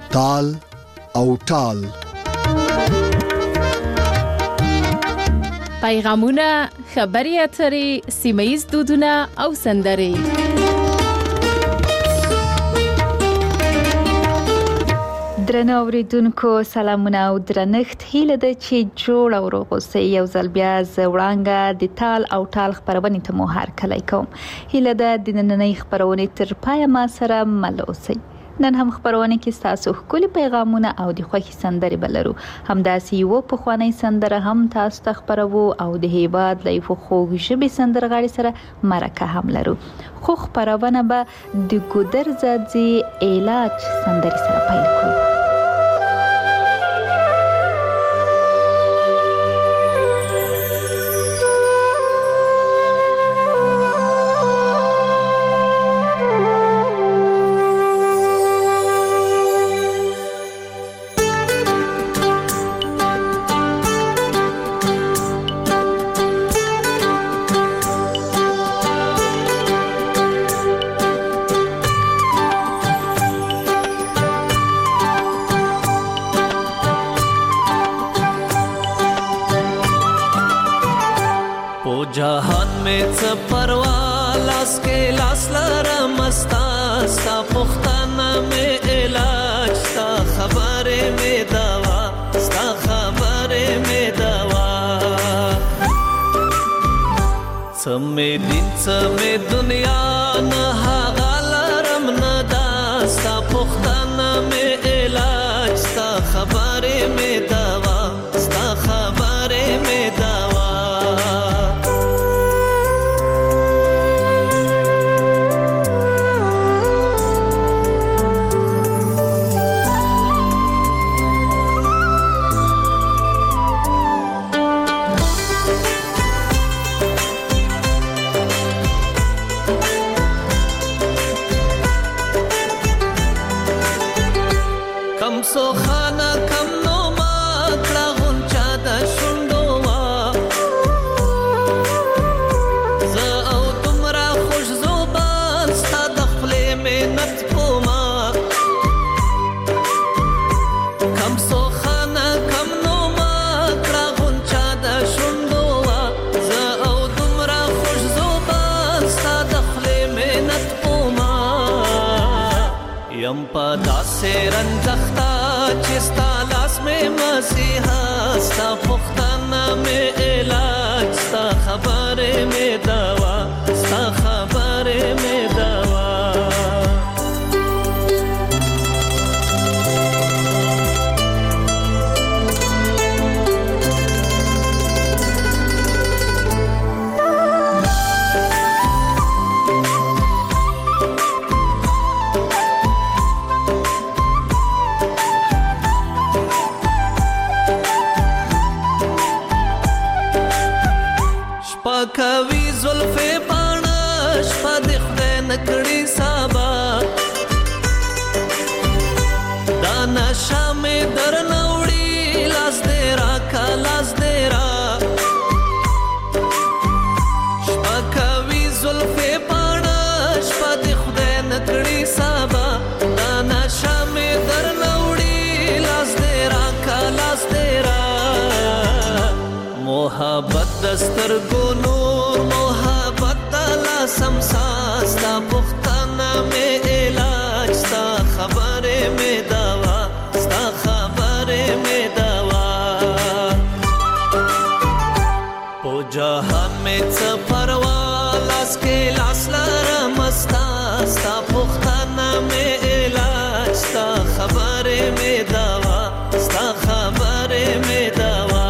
تال او ټال. پیغامونه، خبري اترې، سیمه‌ییز دودونه او سندرې. درنو اوریدونکو سلامونه او درنښت. هیله ده چې جوړ او روغ اوسئ. یو ځل بیا زه وړانګه د تال او ټال خپرونې ته مو هرکلی کوم. هیله ده د نننۍ خپرونې تر پایه ما سره مل اوسئ. نن هم خپرونه کې ستاسو ښکلي پیغامونه او د خوښۍ سندرې بلرو. همداسې یو پخوانی سندره هم تاسو ته خپرو او د هیواد له یو خوږ ژبې سندرغاړي سره مرکه هم لرو. خو خپرونه به د ګودر ځاځي علاج سندرې سره پیل کړو. जहान में च परवालास के लास लरमस्ता सा पुख्ताना में इलाज सा खबरे में दवा सा खबरे में दवा समय दिन समय दुनिया न हागलरम न दा सा पुख्ताना में इलाज सा खबरे में दवा सा खबरे में दवा सो खाना कम नो मात्रा गुंचा द शुंडोवा ज औ तुमरा खुश जुबान sta दखले में नत पोमा कम सो खाना कम नो मात्रा गुंचा द शुंडोवा ज औ तुमरा खुश जुबान sta दखले में नत पोमा यम पदा से रंजख्ता चिस्ता लास में मसीहा सा पुख्ताना में इलाज सा खबरे में दवा सा खबरे में दवा कवि जुल्फे पानश पद खुदे नकड़ी साबा दाना शामे दर नौड़ी लास देरा का लास देरा कवि जुल्फे पानश पद खुदे नकड़ी साबा दाना शामे दर नौड़ी लास देरा का लास देरा मोहब्बत दस्तर को नूर मोहब्बत तला समसास ता पुख्ताना में इलाज ता खबरे में दवा ता खबरे में दवा ओ जहान में च परवालास के लास लरमस्ता ता पुख्ताना में इलाज ता खबरे में दवा ता खबरे में दवा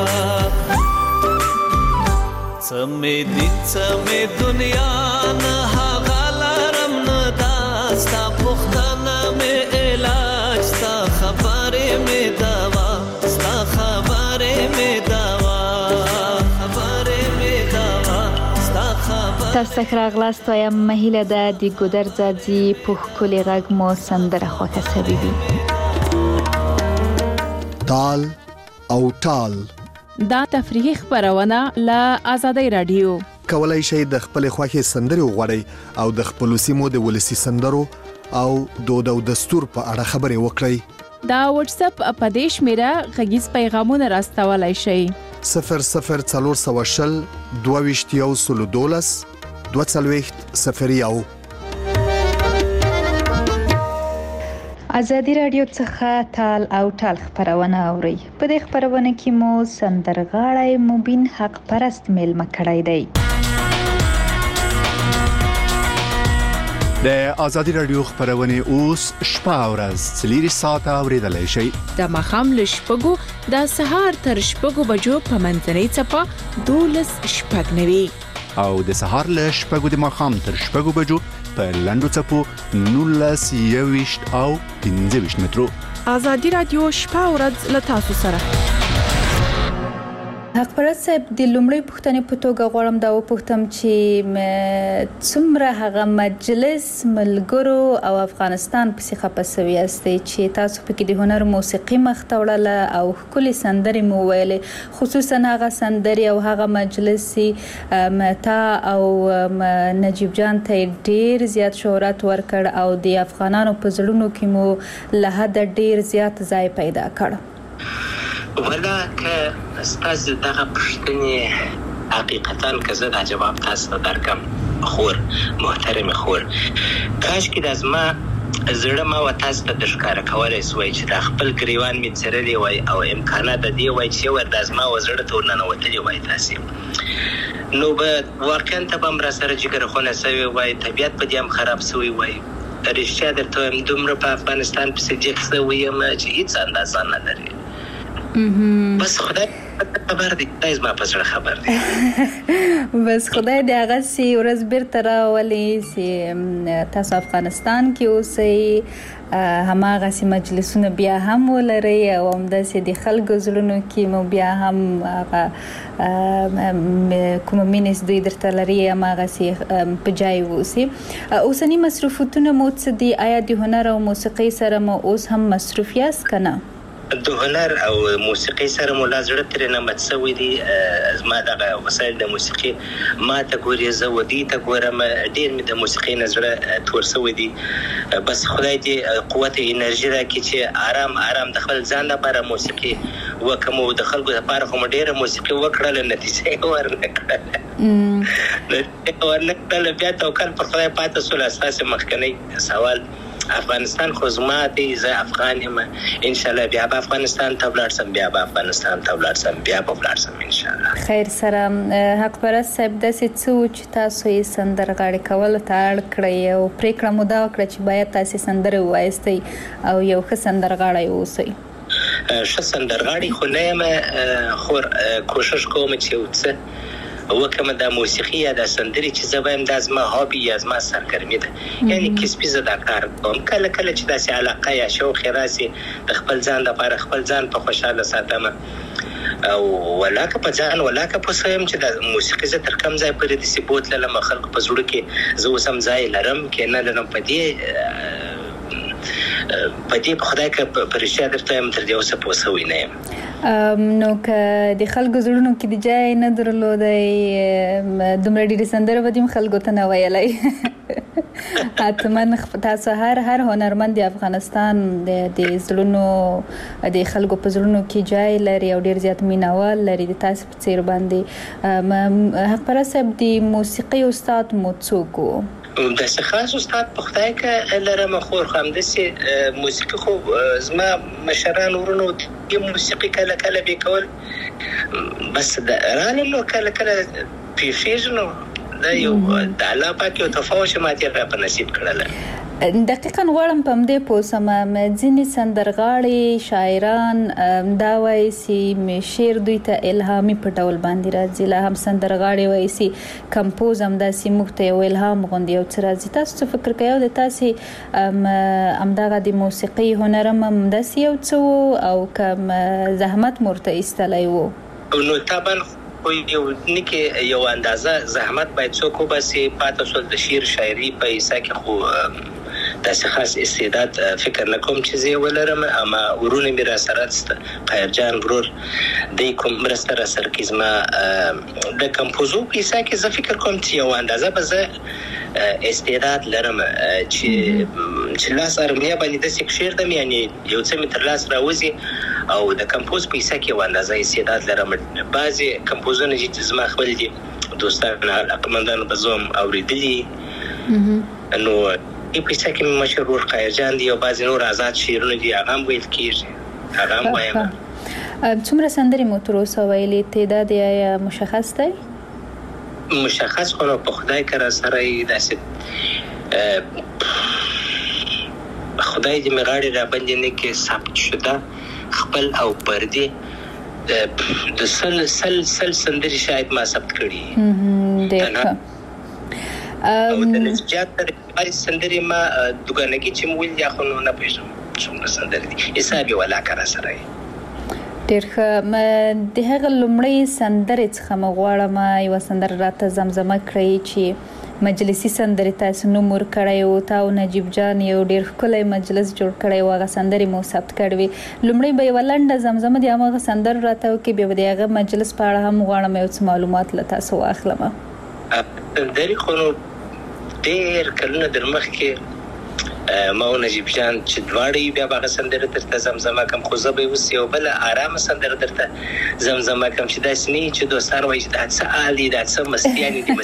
समय दिन समय दुनिया न हागलरम न दास्ता पुख्ताना में इलाज ता खबरे में दवा ता खबरे में दवा खबरे में दवा ता खबरे. تاسو راغلاست وایم مهیله ده د ګودر ځاځي په ښکلي غږ مو سندره خوښه شوې وي. تال او ټال دا تفریحي خبرونه له آزادۍ رادیو. کولای شئ د خپل خوښي سندرې وغواړئ او د خپل سیمو د ولسی سندرو او دود او دستور په اړه خبرې وکړئ. دا واتس اپ په دې شمیره غږیز پیغامونه راستولای شئ. 00420 22 240 ازادي رادیو څخه تال او ټال خبرونه اوري. په دې خبرونه کې مو سندرغاړی مبین حق پرست میلمه کړی دی. د ازادي رادیو خبرونه اوس شپه او ورځ 3 ساعته اوریدلای شئ. د مخام لشپګو د سهار تر شپګو بجو په منځنۍ چپه 12 شپږ نوي او د سهار له شپږو د مخام تر شپږو بجو په لندو چپو 19 او 15 مترو. ازادي رادیو شپه او ورځ له تاسو سره. حق پرست صاحب د لومړی پوښتنې په توګه غواړم دا وپوښتم چې څومره هغه مجلس ملګرو او افغانستان پسې خپسوي استي چې تاسو پکې د هنر موسیقي مخته وړله او ښکلي سندرې مو ویلې، خصوصا هغه سندرې او هغه مجلس تا او نجیب جان ته ډیر زیات شهرت ورکړ او د افغانانو په زړونو کې مو له حده ډیر زیات ځای پیدا کړ. ولا که استاذ دغه پښتني حقیقتا که زه دا جواب تاسو ته درکم خور محترم خور کاش کې د ازما زړه ما و تاسو ته د ښکارا کولای سوای چې د خپل ګریوان می څرلې وای او امکانات د دې وای چې ور د ازما و زړه ته ورننوتلې وای تاسو نو به واقعا ته به مر سره جګر خونه سوي وای طبيعت په دې هم خراب سوي وای رښتیا درته دومره په افغانستان په سجې سوي ما چې هیڅ اندازه نه لري. بس خدای خبر دی دایز ما پسره خبر دی بس خدای دې هغه سي ورځ بیرته راولي چې تاسو افغانستان کې اوسئ، هماغه سي مجلسونه بیا هم ولري او همداسې د خلکو زړونو کې مو بیا هم کوم مینس دوی درته لري هماغه سي په ځای اوسئ. اوسنی مصروفیتونه مو څه دي؟ آیا د هنر او موسیقي سره مو اوس هم مصروف یاست که نه؟ د هنر او موسیقي سره مولا زړه ترې نه مت سوي دي. زما دغه وسایل د موسیقي ما ته ګوري زه ودی ته ګورم ډېر مې د موسیقي نظره تور سوي دي. بس خدای دې قوت انرژي راکړي چې آرام آرام د خپل ځان لپاره موسیقي وکم او د خلکو لپاره هم ډېره موسیقي وکړل نتیجه ورنکړه بیا توکل پر خدای پاتې سول. اساس مخکنی سوال افغانستان خو زما دی، زه افغان یم ان شاء الله بیا به افغانستان ته ولاړسم بیا به افغانستان ته ولاړسم بیا به ولاړسم ان شاء الله. خیر سره حق پرست صاحب داسې څه چې تاسو یې سندرغاړي کولو ته اړ کړئ او پریکړه مو دا وکړه چې باید تاسو سندرې ووایستئ او یو ښه سندرغاړی اوسئ؟ ښه سندرغاړی خو نه یم خو کوشش کوم چې یو څه وکم د موسیقي یا د سندري چې زبایم د ازما هابي یا ازما سرګرمي ده، یعنی کسبي زده کار کوم کله کله چې داسې علاقه یا شوق راسي د خپل ځان لپاره خپل ځان په خوشاله ساتم او ولاکه په ځان ولاکه په سیم چې د موسیقي زه تر کم ځای پرې د ثبوت لمه خلق په زړه کې زه وسم ځای لرم کې نه لرم په دې خدای که پرشیا درته هم تر دې اوسه پوسوي نه یم. نو که د خلکو زړونو کې د ځای نه درلودی دومره ډېرې سندرې به دې خلکو ته نه ویلی حتما تاسو هر هنرمند د افغانستان د زړونو د خلکو په زړونو کې ځای لري او ډېر زیات مینوال لري د تاسو په څېر باندې. حق پرست صاحب د موسیقي استاد مو څوک و؟ داسې خاص استاد په خدای که لرم خور خو همداسې موسیقي خو زما مشران ورونو د موسیقي کله کله به کول بس رانه کله کله پیښیږي نو دا یو د الله پاک یو تفاوت ماته را په نصیب کړل. دقیقاً غواړم په همدې پوه شم ځینې سندرغاړي شاعران دا وایي چې شعر دوی ته الهامي په ډول باندې راځي، لا هم سندرغاړي وایي چې کمپوز همداسې موږ ته یو الهام غوندې یو څه راځي. تاسو څه فکر کوئ د تاسې همدغه د موسیقي هنر هم همداسې یو څه و او که زحمت مو ورته ایستلی و؟ نو طبعا خو یو نکې یو اندازه زحمت باید څوک وباسي. پاتې شول د شعر شاعري په حصه کې خو داسې خاص استعداد فکر نه کوم چې زه ولرم، اما ورونه مې را سره قایرجان ورور دی کوم مرسته را سره کې زما د کمپوزو په حصه کې زه فکر کوم چې یو اندازه به زه استعداد لرم چې لاس ارمیا باندې د سکشیر د یعنی یو څه متر لاس راوځي او د کمپوز پیسه کې و اندازه استعداد لرم. بعضی کمپوزونه چې زما خپل دي دوستان علاقمندان بزوم اوریدلي نو په پیسه کې مشهور قایرجان دی او بعضی نور آزاد شعرونه دي هغه هم ویل کېږي هغه هم وایم. څومره سندرې مو تر اوسه ویلي تعداد یې مشخص دی؟ مشخص خو په خدای کرا سره داسې خدای دې مغاړي را باندې نه کې ثبت شده خپل او پردي د سل سندري شاید ما ثبت کړي دیکھا او د نسجات تر سندري ما دغه چې مول یا خو نه پېژم څومره سندري دي حسابي ولا کرا سره ډېر ښه. د هغه لومړی سندرې څخه مې غواړم یوه سندره راته زمزمه کړئ چې مجلسي سندرې تاسو نوم ورکړی و. تا او نجیب جان یو ډېر ښکلی مجلس جوړ کړی و، هغه سندرې مو ثبت کړې وې. لومړی به یوه لنډه زمزمه د هماغه سندرو راته وکړي، بیا به د هغه مجلس په اړه هم غواړم یو څه معلومات له تاسو واخلم. سندرې خو نو ډېر کلونه در مخکې ما او نجیب جان چې دواړه بیا هغه سندره درته زمزمه کوم، خو زه به اوس یو بله ارامه سندره درته زمزمه کوم چې داسې نه چې دوستان وایي چې دا څه حال دي، دا څه مستیانې دي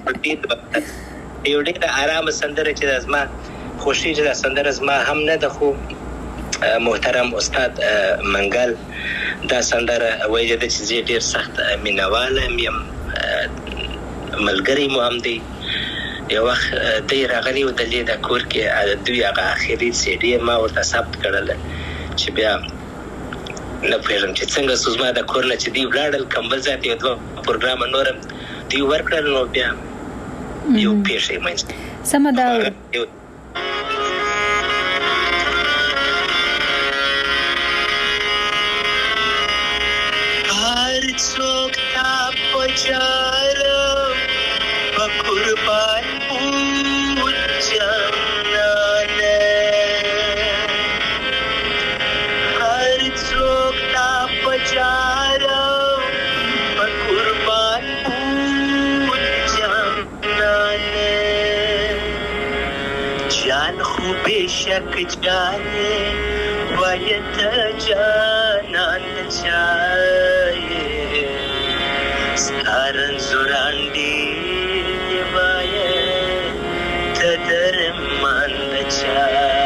یو ډېره ارامه سندره چې زما خوښي چې دا سندره زما هم نه ده، خو محترم استاد منګل دا سندره ویلې ده چې زه ډېر سخت مینهوال یم، ملګری مو هم دی. یو وخت دی راغلی و دلې د کور کې دوی هغه اخري سیډي ما ورته ثبت کړله چې بیا نه پوهېږم چې څنګه سو زما د کور نه چې دوی ولاړل کمبل ځای ته یو دوه پروګرامه نور هم دوی ورکړل نو بیا یو پېښه یې منځته سمه ده. هر څوک تا په چارم په قربان بود جانانه، هر څوک تا په چارم په قربان بود جانانه، جان خو بېشک جانې وایه ته جانان د چا یې ستا رنځوران ډېر وایه ته درمان د چا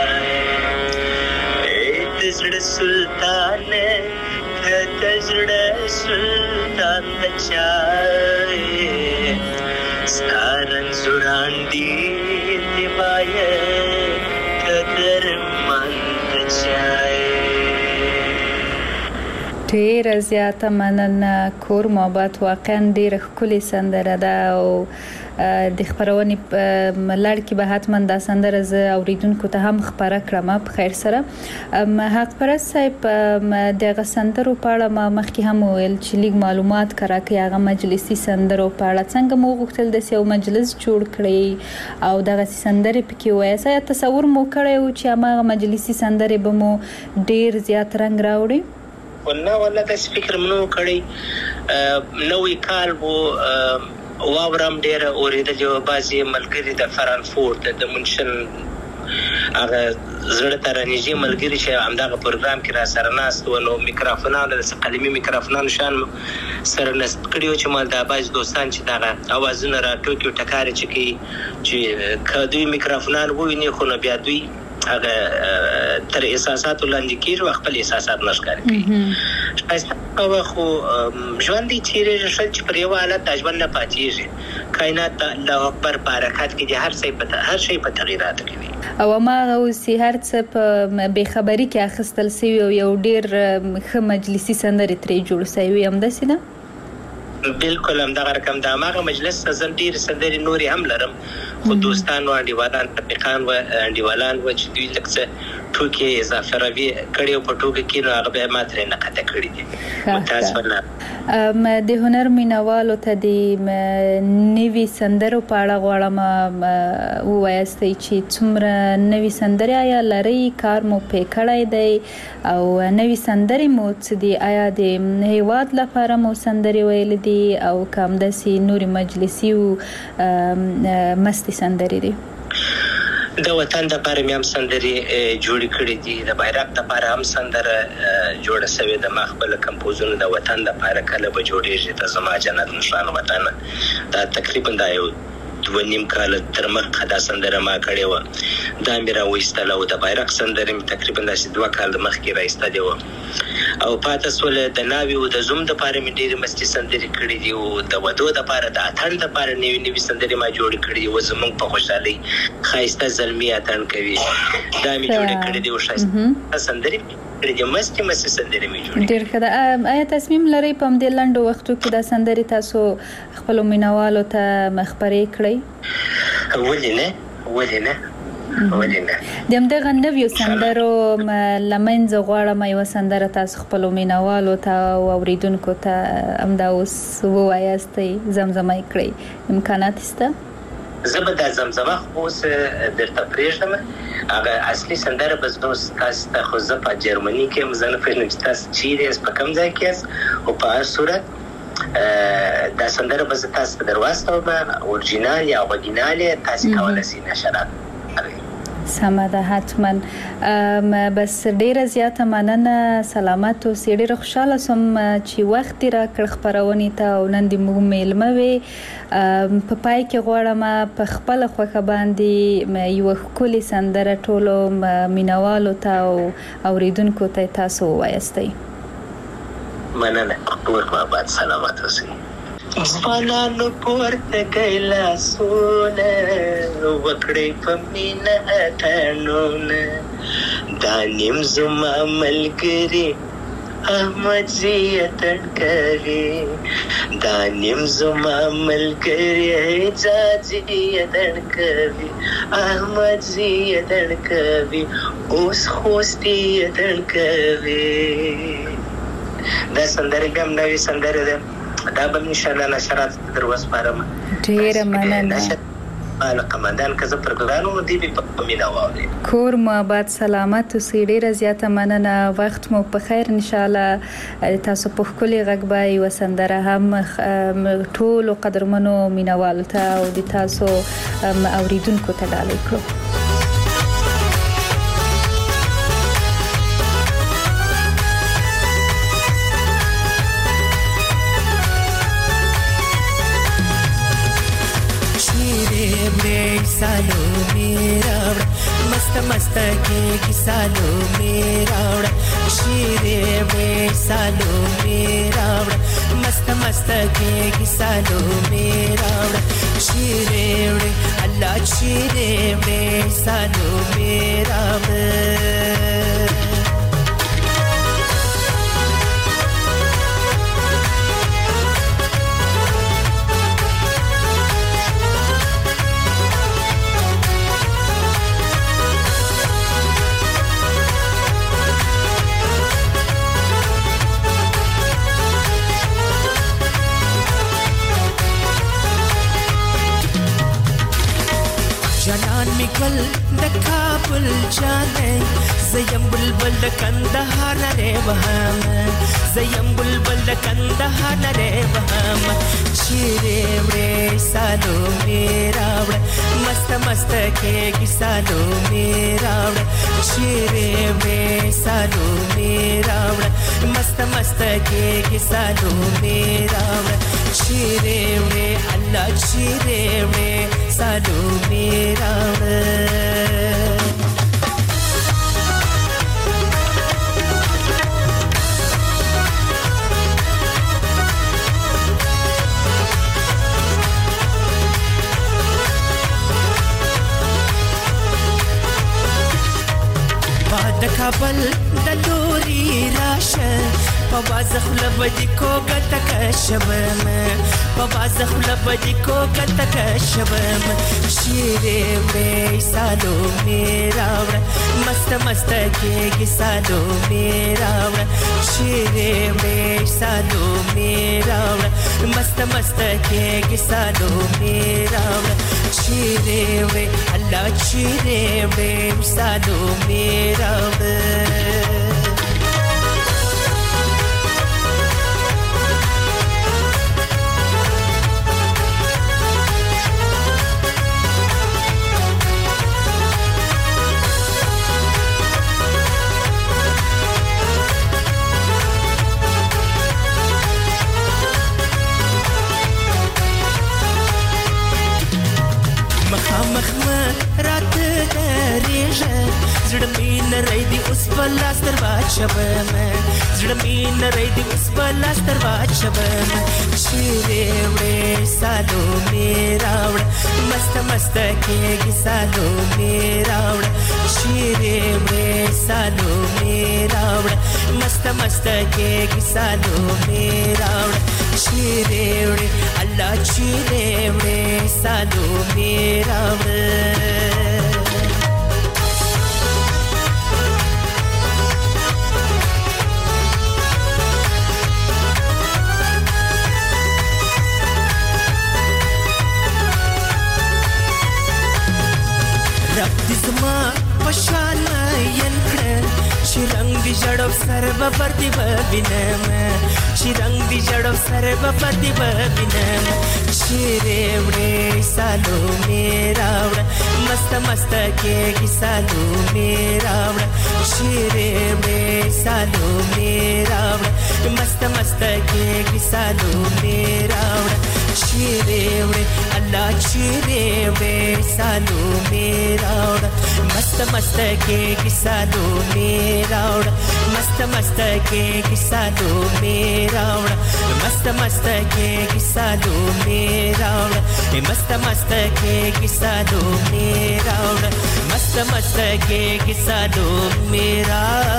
یې د زړه سلطانه ته د زړه سلطان د چا یې ستا رنځوران ډېر وایه ته درمان د چا ډېره زیاته مننه. کور محبت واقعا ډېره ښکلې سندره ده او د خپرونې په لړ کې به حتما دا سندره زه اوریدونکو ته هم خپره کړم په خیر سره. حق پرست صاحب د هغه سندرو په اړه ما مخکې هم وویل چې لږ معلومات راکړئ هغه مجلسي سندرو په اړه. څنګه مو غوښتل داسې یو مجلس جوړ کړئ او دغسې سندرې پکې ووایاست؟ آیا تصور مو کړی و چې هماغه مجلسي سندرې به مو ډېر زیات رنګ راوړي؟ نه والله داسې فکر مې نه و کړی. نوی کال و واورم ډېره اورېدلې وه، بعضې ملګري د فرانکفورت د منشن هغه زړه ته رانږدې ملګري چې همدغه پروګرام کې را سره ناست وو، نو میکرافونانو داسې قلمي میکرافونانو شان سره نصب کړي وو چې ما دا بعضې دوستان چې دغه اوازونه راټوکي او ټکارې چې کوي چې که دوی میکرافونان وویني خو نو بیا دوی هغه تر احساساتو لاندې کېږي او خپل احساسات نه ښکاره کوي. ښایسته وه خو ژوند دی تېرېږي ښه چې پر یوه حالت دا ژوند نه پاتېږي. کائنات د الله اکبر په حرکات کې دي، هر شی په تغییراتو کې دي او هماغه اوس هر څه په بېخبري کې اخیستل سوي او یو ډېر ښه مجلسي سندرې ترې جوړ سوي، همداسې ده؟ بالکل همدغه رقم د هماغه مجلس ته زه ډېرې سندرې نورې هم لرم، خو دوستان و انډیوالان رفیقان و انډیوالان و چې دوی لږ څه ټوکې اضافه راوي کړي او په ټوکې کې نو هغه به ماتره نه قطع کړي دي متاسفانه. د هنر مینوالو ته د نوي سندرو په اړه غواړم ووایاستئ چې څومره نوي سندرې آیا لري، کار مو پې کړی دی او نوي سندرې مو څه دي؟ آیا د هیواد لپاره مو سندرې ویلې دي او که همداسې نورې مجلسي او مستې سندرې دي؟ د وطن لپاره مې هم سندرې جوړې کړې دي، د بیرغ لپاره هم سندره جوړه شوې ده. ما خپل کمپوزونه د وطن لپاره کله به جوړېږي ته زما جنت نشان وطن، دا تقریبا دا یو 2.5 کال تر مخه دا سندره ما کړې وه، دا مې راویستله او د بیرغ سندره مې تقریبا داسې 2 کال مخکې راایستلې وه او پاته سوله. د ناوې او د زوم دپاره مې ډېرې مستې سندرې کړې دي او د ودو دپاره د اتڼ دپاره نوي سندرې ما جوړې کړې دي. و زموږ په خوشحالۍ ښایسته زلمي اتڼ کوي دا مې جوړې کړې دي او ښایسته سندرې کړې دي، مستې سندرې مې جوړې. ډېر ښه ده. آیا تصمیم لرئ په همدې لنډو وختو کې دا سندرې تاسو خپلو مینوالو ته خپرې کړئ؟ ولې نه د همدغه نویو سندرو لمنځه غواړم یوه سندره تاسو خپلو مینوالو ته او اوریدونکو ته همدا اوس ووایاستئ، زمزمه یې کړئ، امکانات شته؟ زه به دا زمزمه خو اوس درته پرېږدم. هغه اصلي سندره به زه اوس تاسو ته، خو زه په جرمني کې یم، زه نه پوهېږم چې تاسو چیرې یاست، په کوم ځای کې یاست، او په هر صورت دا سندره به زه تاسو ته در واستوم، اورجینال یا اورجینال یې تاسو کولی شئ نشرات کړئ. سمه ده، حتما. بس ډیره زیاته مننه، سلامت اوسئ. ډیره خوشحاله سوم چې وخت دې راکړ خپرونې ته او نن دې موږ میلمه وې. په پای کې غواړم په خپله خوښه باندې یوه ښکلې سندره ټولو مینوالو ته او اوریدونکو ته تاسو ووایاستئ. مننه، قربان، سلامت اوسئ. ځوانانو پورته کړئ لاسونه، وکړئ په مینه اتڼونه، دا نیم زما ملګري احمد زی اتڼ کوي، دا نیم زما ملګري اعجازي اتڼ کوي، احمد زی اتڼ کوي، اوس خوستي اتڼ کوي. دا سندره هم نوې سندره ده، دا به انشاءالله نشرات در وسپارم. ډیره مننه. قمندان که زه پروګرام مو دی په مینا واوري. کور مو آباد، سلامت اوسئ. ډیره زیاته مننه، وخت مو په خیر. انشاءالله تاسو په ښکلي غږ به یوه سندره هم ټولو قدرمنو مینوالو ته او د تاسو اوریدونکو ته ډالۍ کړو. सालो मेरा मस्त मस्त के सालो मेरा शीरे में सालो मेरा मस्त मस्त के सालो मेरा शीरे अल्लाह शीरे में सालो मेरा गल د کابل جانې زیم بلبل د کندهار نه وهم زیم بلبل د کندهار نه وهم چیرې وې سالو میرا مست مست کې سالو میرا چیرې وې سالو میرا مست مست کې سالو میرا چیرې وې الله چیرې وې سالو میرا د کابل د لوري راشه پواز خلا بدی کو گتک شبم پواز خلا بدی کو گتک شبم شیرے وی سالو میرا ور مست مست کے سالو میرا ور شیرے وی سالو میرا ور مست مست کے سالو میرا ور شیرے وی اللہ شیرے وی سالو میرا ور زړمین رای دی اوس بلاس درواز شبم زړمین رای دی اوس بلاس درواز شبم شیرې وړې سالو میرا وړ مست مست کېږي سالو میرا وړ شیرې وړې سالو میرا وړ مست مست کېږي سالو میرا وړ شیرې وړې الله شیرې وړې سالو میرا وړ زما پشان ین کړه چې رنگ دی جړو سر به پرتی وینم چې رنگ دی جړو سر به پرتی وینم شیرې وړې سالو میرا وړ مست مست کېږي سالو میرا وړ شیرې وړې سالو میرا وړ مست مست کېږي سالو میرا وړ شیرې وړې الله شیرې وړې سالو میرا وړ मस्त मस्त के किस्सा दो मेरा उड़ मस्त मस्त के किस्सा दो मेरा उड़ मस्त मस्त के किस्सा दो मेरा उड़ मस्त मस्त के किस्सा दो मेरा उड़ मस्त मस्त के किस्सा दो मेरा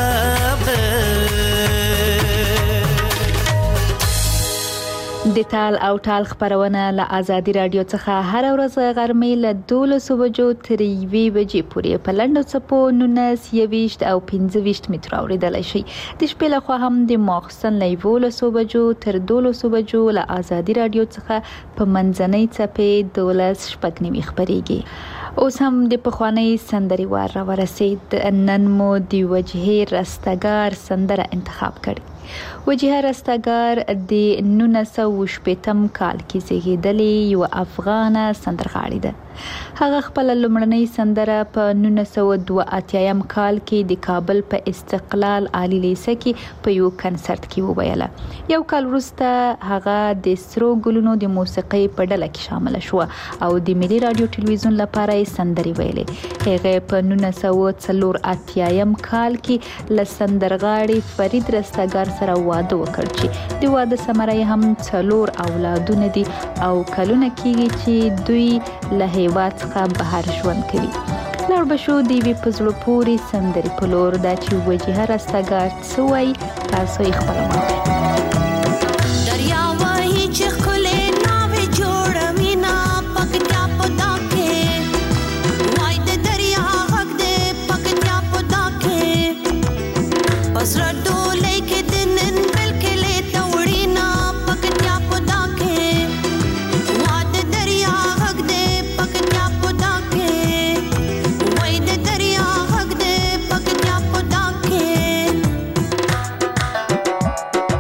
د تال او ټال خبرونه له آزادي رادیو څخه هر ورځ غرمې له 12 بجو تر 1 بجې پورې په لنډو څپو 19 او 15 متر اوریدلای شي. د شپې له خوا هم د ماخستن له 12 بجو تر 12 بجو له آزادي رادیو څخه په منځنۍ څپې 12 شپږ خبريږي. اوس هم د پخوانی سندري وار را ورسید. نن مو د وجهه رستګار سندره انتخاب کړ. وجهه رستګار د 1980 کال کې زیږیدلې یو افغانه سندرغاړې ده. هغه خپل لومړنۍ سندره په 1982 کال کې د کابل په استقلال عالی لیسه کې په یو کنسرت کې وویله. یو کال وروسته هغه د سرو ګلونو د موسیقۍ په ډله کې شامل شو او د ملي رادیو ټلویزیون لپاره یې سندري ویلې. هغه په 1984 کال کې له سندرغاړي فرید رستګار سره واده وکړ چې د واده ثمره هم 4 اولادونه دي او کلونه کېږي چې دوی له هیواد څخه بهر ژوند کوي. لړ بشو دی وی پزړو پوری سندري په لور دا چې وجهه رستګار څه وایي تاسو یې خبرونه. دریا وایي چې خله ناوې جوړ مینا پکتیا پدا کې وای د دریا غږ دې پکتیا پدا کې پس رډولې کې دنن بلکې توړی نا پکتیا پدا کې وای د دریا غږ دې پکتیا پدا کې وای د دریا غږ دې پکتیا پدا کې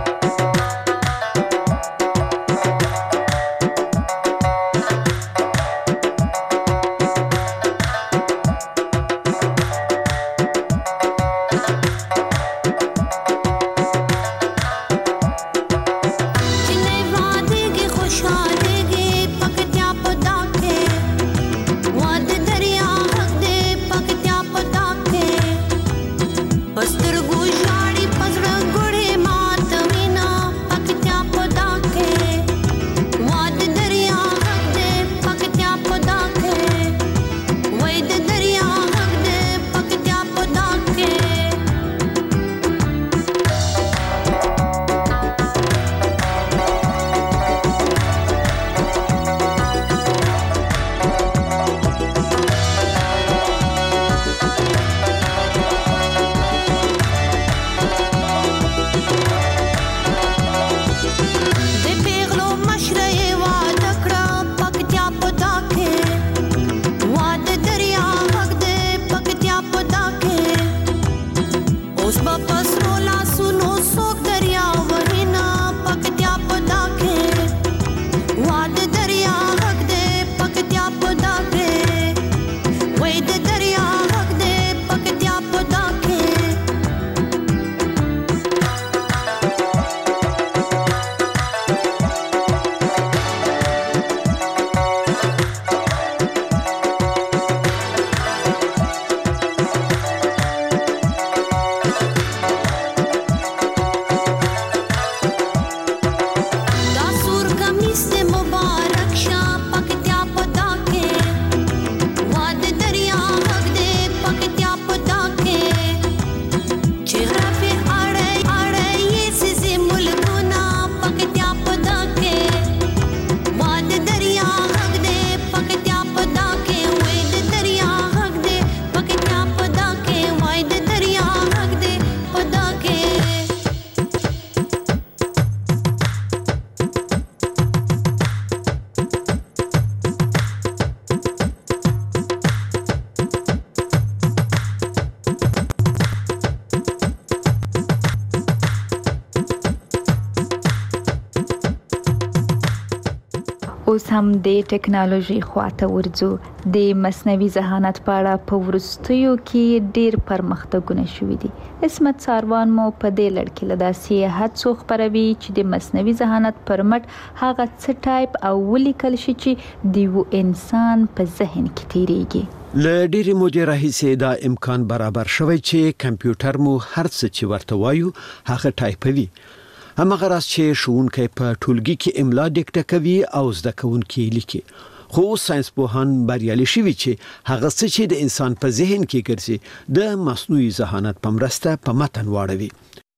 اوس هم د ټکنالوژي خواته ورځو. د مصنوعي ذهانت په اړه په وروستیو کې ډیر پرمختګونه شوي دي. اسمت ساروان مو په دې لړ کې له داسې هڅو خبروي چې د مصنوعي ذهانت پر مټ هغه څه ټایپ او ولیکل شي چې د یو انسان په ذهن کې تیریږي. له ډېرې مودې راهیسې دا امکان برابر شوی چې کمپیوټر مو هر څه چې ورته وایو هغه ټایپوي. همغه راز چې ښوونکی په ټولګي کې املا ډیکټه کوي او زده کوونکي لیکي. خو ساينس پوهان بریالي شوي چې هغه څه چې د انسان په ذهن کې ګرځي د مصنوعي ذهانت په مرسته په متن واړوي.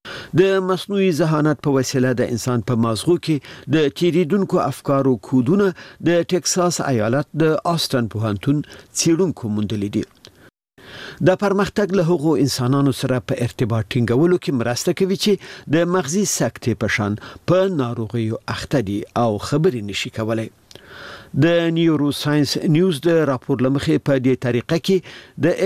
د مصنوعي ذهانت په وسیله د انسان په مازغو کې د تیریدونکو افکارو کودونه د ټکساس ایالت د آستن پوهنتون څېړونکو موندلي دي. دا پرمختګ له هغو انسانانو سره په ارتباط ټینګولو کې مرسته کوي چې د مغزي سکتې په شان په ناروغیو اخته دي او خبرې نشي کولای. د نیورو ساينس نیوز د راپور لمخې په دې طریقه کې د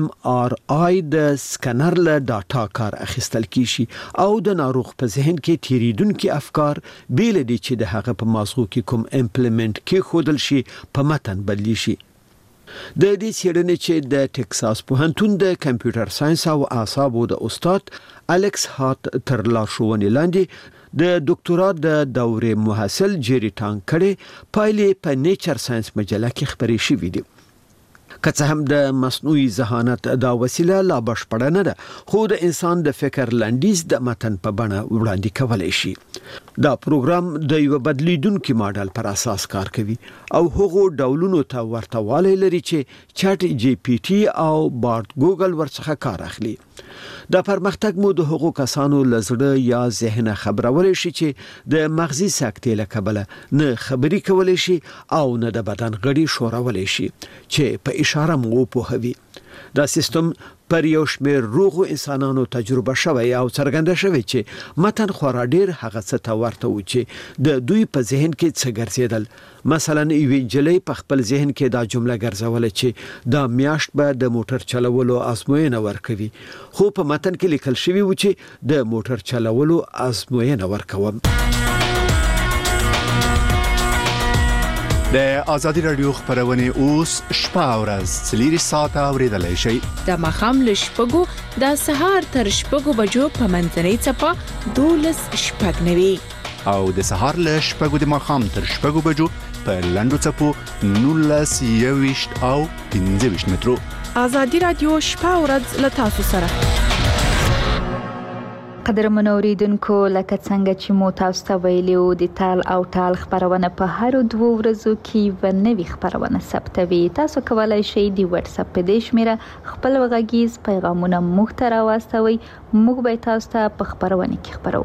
FMRI د سکانر له ډاټا کار اخیستل کیږي او د ناروغ په ذهن کې تیریدونکو افکار بیل دي چې د هغه په مازغو کې کوم امپلیمنت کې خودل شي په متن بدلی شي. د دې څېړنې چې د ټکساس پوهنتون د کمپیوټر ساينس او اعصابو د استاد الکس هات تر لارښوونې لاندې د ډاکټرا د دورې محصل جيري ټانګ کړي پایلې په نیچر ساينس مجله کې خبرې شوې دي. که څه هم د مصنوعي ذهانت دا وسیله لا بشپړه نه ده خو د انسان د فکر لنډیز د متن په بڼه وړاندې کولای شي. دا پروګرام د یو بدلیدونکو ماډل پر اساس کار کوي او هغو ډولونو ته ورته والی لري چې چټ جی پی ټي او بارد ګوګل ورڅخه کار اخلي. دا پرمختګ مو د هغو کسانو لزړه یا ذهن خبرولای شي چې د مغزي سکتې له کبله نه خبري کولای شي او نه د بدن غړي شورولای شي چې په اشاره مو پوهوي. دا سیستم پر یو شمېر روغو انسانانو تجربه شوی او څرګنده شوی چې متن خورا ډیر هغه څه ته ورته و چې د دوی په ذهن کې څه ګرځیدل. مثلا یوې نجلۍ په خپل ذهن کې دا جمله ګرځوله چې دا میاشت به د موټر چلولو ازموینه ورکوي خو په متن کې لیکل شوی و چې د موټر چلولو ازموینه ورکوم. د آزادي رادیو خبرونه اوس شپه او ورځ 4 ساعته اوریدلای شئ. د مخام له شپږو د سهار تر شپږو بجو په منځنۍ چپه 12:09 او د سهار له شپږو د مخام تر شپږو بجو په لنډو چپو 19:20 او 15 مترو. آزادي رادیو شپه او ورځ له تاسو سره. قدرمنو اوریدونکو لکه څنګه چې مو تاسو ته ویلو د تال او ټال خبرونه په هر 2 ورځو کې و نوي خبرونه ثبتوي. تاسو کولای شئ د واتس اپ په دې شمیره خپل وغږیز پیغامونه موږ ته راوستوي. موږ به تاسو ته په خبرونه کې خبرو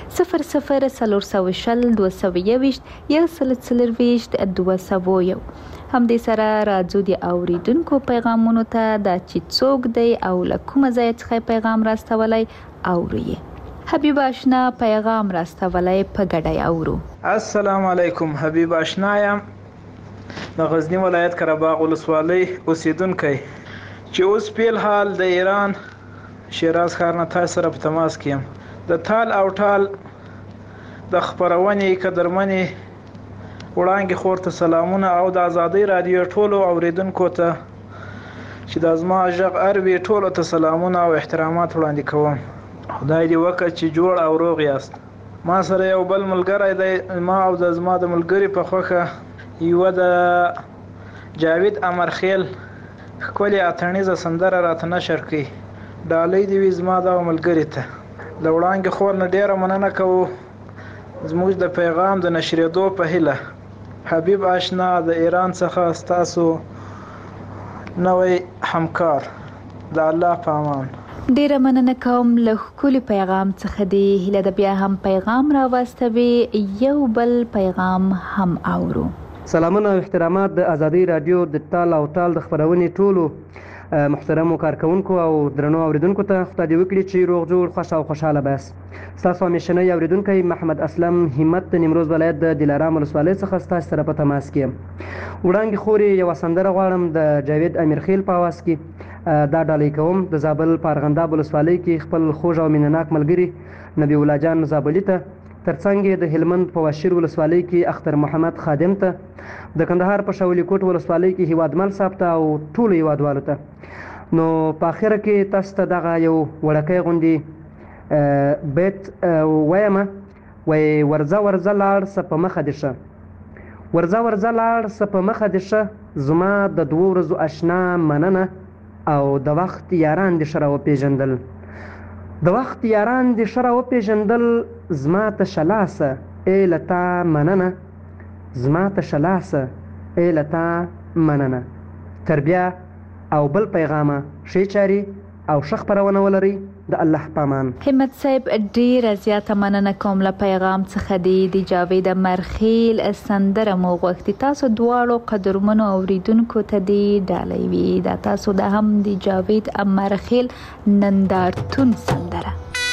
004022 هم دې سره راځو د اوریدونکو پیغامونو ته دا چې څوک دی او لکه ځای څخه پیغام راستولای اوري. حبیب آشنا پیغام راستولای په ګډای اورو. السلام علیکم. حبیب آشنا یم د غزنی ولایت قرهباغ ولسوالۍ اوسیدونکی چې اوس په حال د ایران شیراز ښار نه تاسو سره په تماس کې یم. د تال او ټال د خبرونې قدرمنې وړاندې خورته سلامونه او د آزادۍ رادیو ټولو اوریدونکو ته چې د ازما ژغ اروي ټولو ته سلامونه او احترامات وړاندې کوم. خدای دې وکړي چې جوړ او روغ یاست. ما سره یو بل ملګری دی، ما او د زما د ملګری په خوښه یو د جاوید امرخیل ښکلې اتڼیزه سندره راته نشر کړي. ډالۍ دې وي زما د ملګري ته. د وړانګې خور نه ډیره مننه کوو زموږ د پیغام د نشریدو په هیله. حبیب آشنا د ایران څخه ستاسو نوی همکار. د الله په امان. ډیره مننه کوم له ښکلي پیغام څخه دی. هیله ده بیا هم پیغام راوستوي. یو بل پیغام هم اورو. سلامونه او احترامات د آزادۍ رادیو د ټال او ټال د خبرونې ټولو محترمو کارکونکو او درنو اوریدونکو ته خدای دې وکړي چې روغ جوړ خوښ او خوشاله باسي. ستاسو همیشنی اوریدونکی محمد اسلم همت د نیمروز ولایت د دلارام ولسوالۍ څخه ستاسو سره په تماس کې یم. وړاندې خورې یوه سندره غواړم د جاوید امیرخیل په اواز کې. دا ډالۍ کوم د زابل په ارغنداب ولسوالۍ کې خپل خوږ او مینهناک ملګري نبی الله جان زابلي ته ترڅنګ د هلمند په واشیر ولسوالۍ کې اختر محمد خادم ته، د کندهار په شاولی کوټ ولسوالۍ کې هیوادمل صاحب ته او ټولو هیوادوالو ته. نو په اخره کې تاسو ته دغه یو وړکی غوندې بیت وایم، وایي ورځه ورځه لاړ څه په مخه دې شه، ورځه ورځه لاړ څه په مخه دې شه، زما د 2 ورځو اشنا مننه او د وخت یاران دې ښه راوپېژندل، د وخت یاران دې ښه راوپېژندل، زما ته شلاسه ای له تا مننه، زما ته شلاسه ای له تا مننه. تر بیا او بل پیغامه ښې چاري او ښه خپرونه ولرئ. د الله پامان. همت صاحب ډیره زیاته مننه کوم له پیغام څخه دی. د جاوید مرخیل سندره مو غوښتي. تاسو دواړو قدرمنو اوریدونکو ته دی ډالۍ وي. دا تاسو د هم د جاوید مرخیل نندارتون سندره.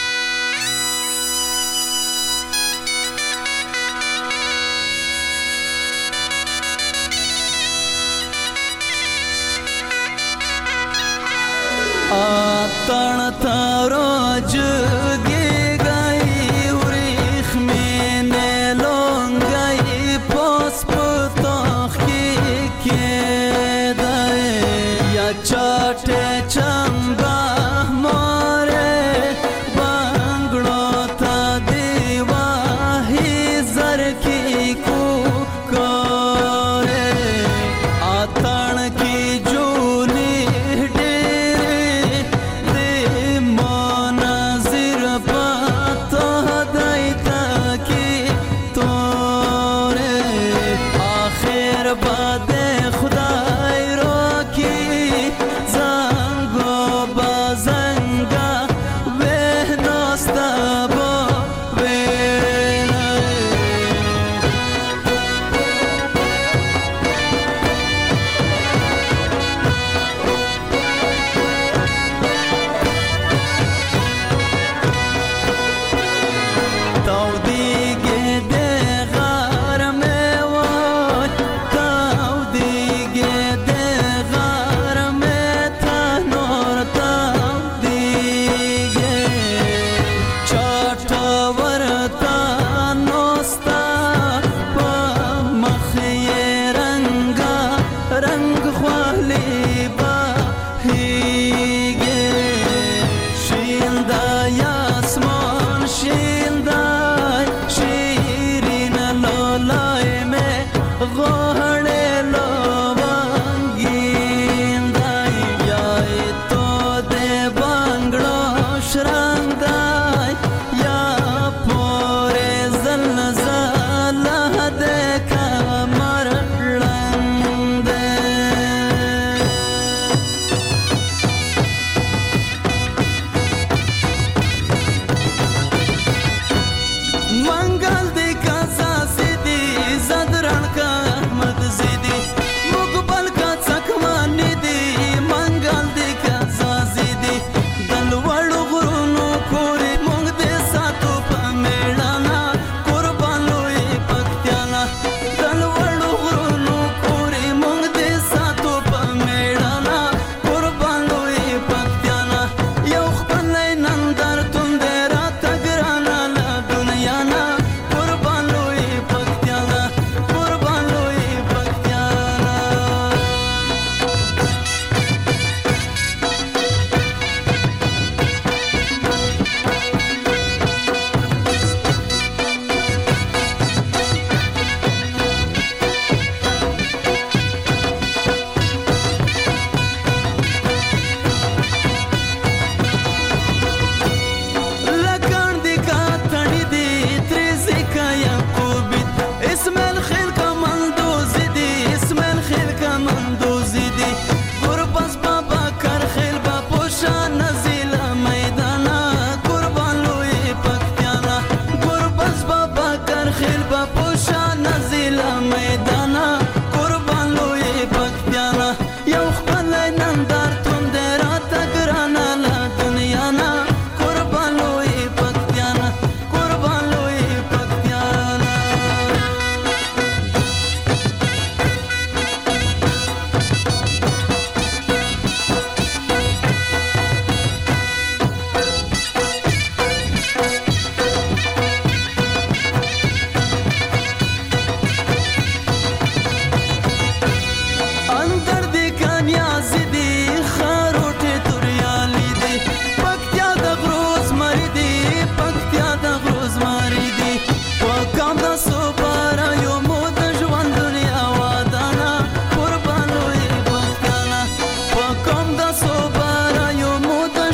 तण तारोज गे गई उरिख में ने लोंगाई पोस पतोख के दाए या चाटे चंबा मोरे बांगड़ो ता देवा ही जर की को करे आतण की जूली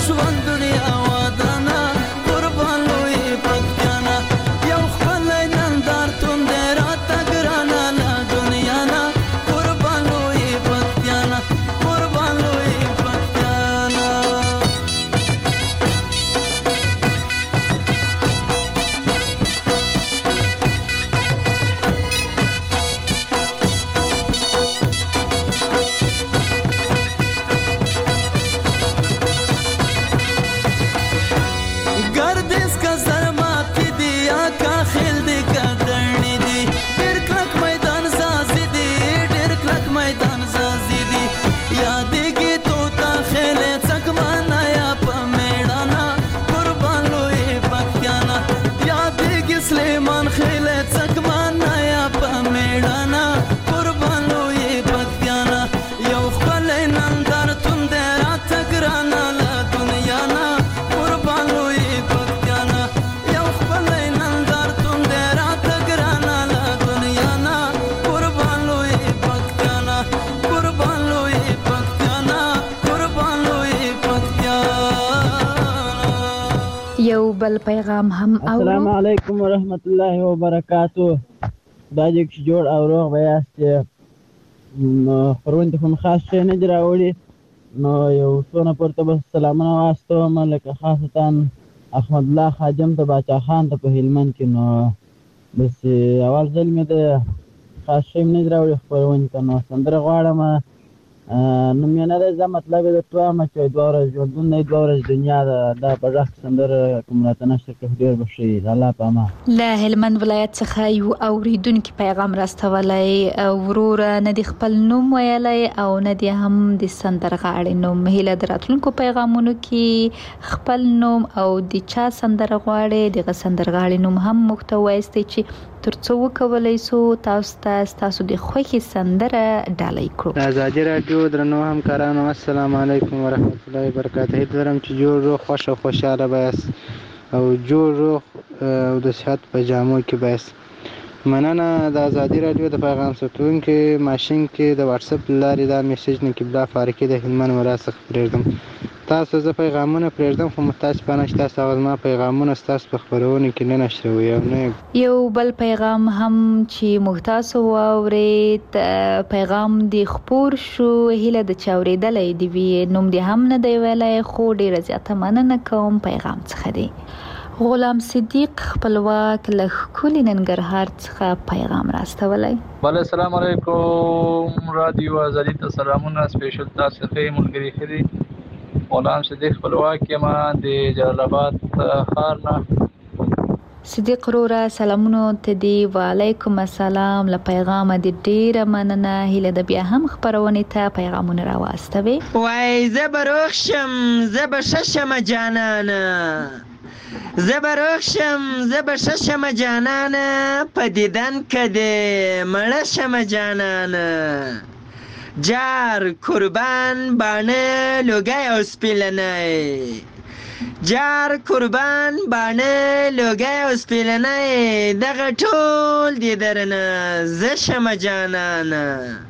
ژوند دنیا ودانه قربان لوی پکتیانا یو خپلی نندارتون دی راته ګرانه له دنیا نه قربان لوی پکتیانا قربان لوی پکتیانا گردیز که زرماتی دی یا که خیل دی که درنی دی ډیر کلک میدان زازی دی ډیر کلک میدان زازی دی یادیږي توتا خیلې څکمانه یا په میړانه قربان لوی پکتیانا یادیږي سلیمان خیلې څکمانه یا په میړانه قربان لوی پکتیانا یو خپلی نندارتون دی راته ګرانه له دنیا نه قربان لوی پکتیانا یو خپلی نندارتون دی راته ګرانه له دنیا نه قربان لوی پکتیانا قربان لوی پکتیانا قربان لوی پکتیانا یو بل پیغام هم السلام اورو. علیکم ورحمت الله وبرکاتو. دا چې جوړ او روغ به یاست نو خپرونې ته خو مې خاص شی نه دي راوړي نو یو څونه پورته به سلامونه واستوم لکه خاصتا احمد الله خادم ته باچا خان ته په هلمند کې نو بس اول ځل مې د خاص شی مې نه دي راوړي خپرونې ته نو سندره غواړم نوم یې نه دی زه مطلب یې درته وایم چې 2 ورځې ژوندون دی 2 ورځې دنیا ده دا په غږ سندره کوم راته نشر کړي ډېر به ښه وي د الله په امان. له هلمند ولایت څخه یو اوریدونکي پیغام راستولی وروره نه دی خپل نوم ویلی او نه دی هم د سندرغاړې نوم. هیله د راتلونکو پیغامونو کې خپل نوم او د چا سندره غواړي دغه سندرغاړې نوم هم موږ ته وایستی چې ترڅو وکولی سو تاسو ته ستاسو د خوښې سندره ډالۍ کړو. د ازادي راډیو درنو همکارانو السلام علیکم ورحمت الله وبرکاته. هیله لرم چې جوړ روغ خوښ او خوشحاله به یاست او جوړ روغ او د صحت په جامو کې به یاست. مننه. د ازادي راډیو د پیغام ساتونکي ماشین کې د واتساپ له لارې دا میسج نقیب الله فاروقي د هلمند ولایت څخه پرېږدم. تاسو زه پیغامونه پرېږدم خو متاسفانه چې تاسو هغه زما پیغامونه ستاسو په خپرونې کې نه نشروي او نه یو بل پیغام هم چې موږ تاسو واورید پیغام دی خپور شو. هیله د چا اورېدلی دی وي نوم دی هم نه دی ویلی خو ډېره زیاته مننه کوم پیغام څخه دی. غلام صدیق خپلواک له ښکلي ننګرهار څخه پیغام راستولی. بله السلام علیکم رادیو ازادي ته سلامونه سپیشل تاسو ښه ملګري ښه دي. غلام صدیق خپلواک یم د جلال آباد ښار نه. صدیق وروره سلامونو ته دی. وعلیکم السلام. له پیغامه دې ډېره مننه. هیله ده بیا هم خپرونې ته پیغامونه راواستوي. وای زه به روغ شم زه به ښه شمه جانانه زه به روغ شم زه به ښه شمه جانانه په دیدن که دې مړه شمه جانانه جار قربان باڼه لوګی او سپیلنی جار قربان باڼه لوګی او سپیلنی دغه ټول دې درنه زه شمه جانانه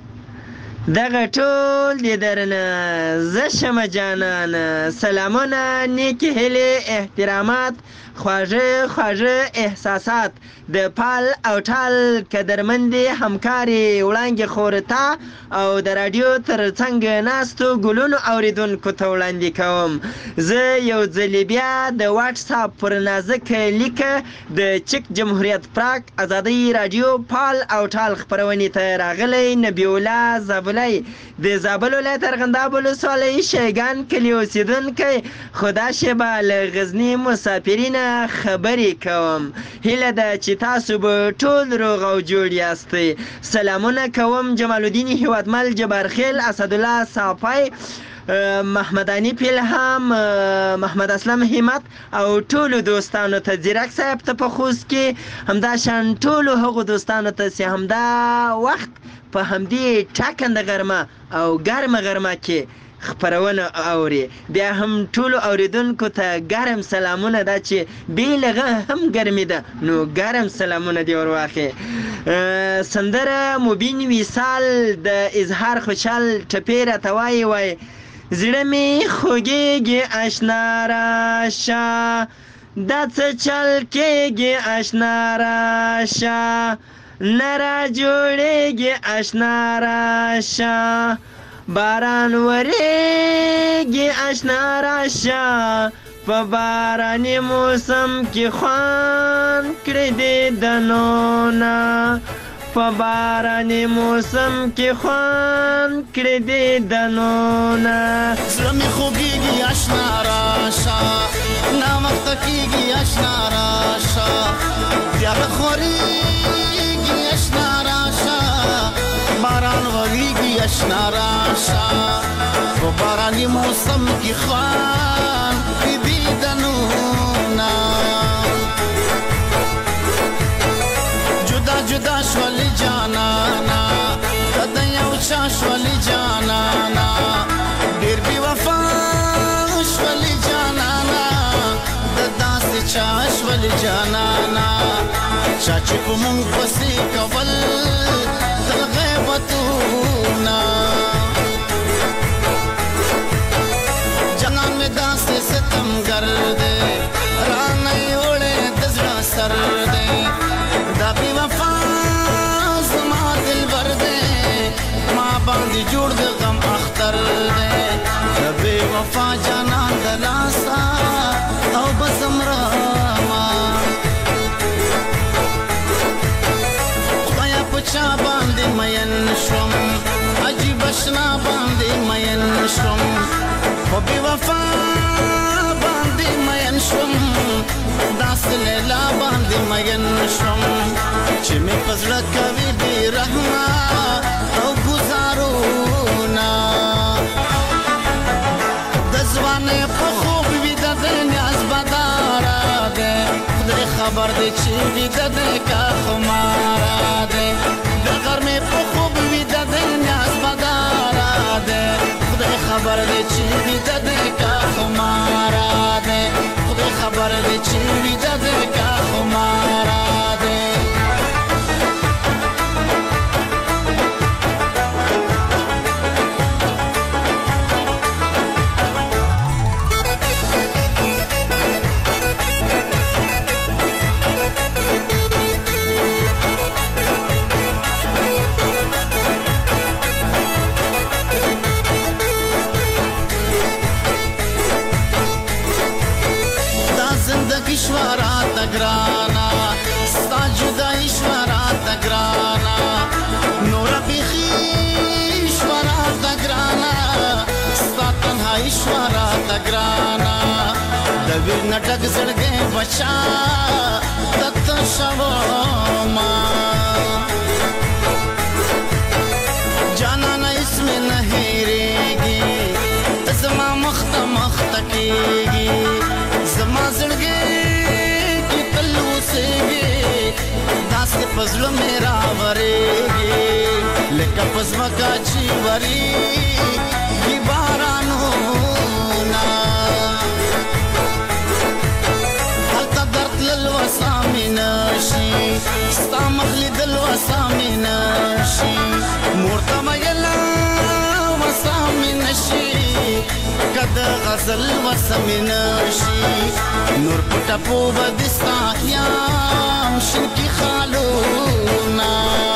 دغه ټول دې درنه زه شمه جانانه. سلامونه نیکې هیلې احترامات خواږه خواږه احساسات د پال او ټال قدرمندې همکارې وړانګې خورتا او د راډیو تر څنګ ناستو ګلونو اوریدونکو ته وړاندې کوم. زه یو ځلې بیا د واټساپ پر نازک لیکه د چک جمهوریت پراک ازادۍ راډیو پال او ټال خپرونې ته راغلی نبی الله زابلی د زابل ولایت ارغنداب ولسوالۍ شیګان کلي اوسېدونکی خدا شبه له غزني مسافرینه خبرې کوم. هیله ده چې تاسو به ټول روغ او جوړ یاستئ. سلامونه کوم جمال الدین هیوادمل جبارخیل اسدالله صافی محمد انی پیلهام محمد اسلم همت او ټولو دوستانو ته زیرک صاحب ته په خوست کې همدا شان ټولو هغو دوستانو ته چې همدا وخت په همدې ټاکنده غرمه او ګرمه غرمه کې خبرونه اوري. بیا هم ټولو اوریدونکو ته ګرم سلامونه دا چې بیلغه هم ګرمي ده نو ګرم سلامونه دی ورواخې. سندره مبین وصال د اظهار خوشحال ټپې راته وایي زړه می خوږیږي آشنا راشه دا څه چل کېږي آشنا راشه نه را جوړېږي آشنا راشه باران ورېږي آشنا راشه په باراني موسم کې خوان کړې دې دنونه په باراني موسم کې خوان کړې دې دنونه زړه مې خوږېږي آشنا راشه ناوخته کېږي آشنا راشه پیاله خورېږي آشنا راشه باران ورېږي آشنا راشه په باراني موسم کې خوان کړې دې دنونه جدا شولی جانانا کده یو چا شولی جانانا ډیر بی وفا شولی جانانا ددا سے چا شولی جانانا چاچی په مونږ پسې کول تل غیبتونا جنان میں داسې ستم ګرځي رانه وړې د زړه سر دې دا بی وفا زما دلبر دې ما باندې جوړ د غم اختر دې دا بی وفا جانان د لاسا او بسم راما خدایا پچا باندې مین شوم عجیب اشنا باندې مین شوم او بی وفا باندې مین شوم داس لیلا باندې مین شوم چې مې پزړه کوي بی رحمه او گزارونا د ځوانې په خوب وي د نیاز بداره ده خدای خبر دی چې وي د کا خماره ده د غرمې په خوب وي د نیاز بداره ده خدای خبر دی چې وي د کا خماره ده خدای خبر دی چې وي د کا خماره ده ईश्वरा तगराना स्ता जुदा ईश्वरा तगराना नोरा बिखी ईश्वरा तगराना स्ता तन्हा ईश्वरा तगराना दबीर नटक जड़गे बचा तत शवमा जाना न इसमें नहीं रहेगी तजमा मख्ता मख्ता कीगी زما زړګي کې تلو سيږي داس پزړه میرا ورېږي لکه پزما کا چی وری کی بارانو نا حالتا درد للو سامینشي ستا مخلی دلو سامینشي مورتا مګلا وسامینشي کد غزل وسمینشي نور پټا په ودستا یام شنکی خالونا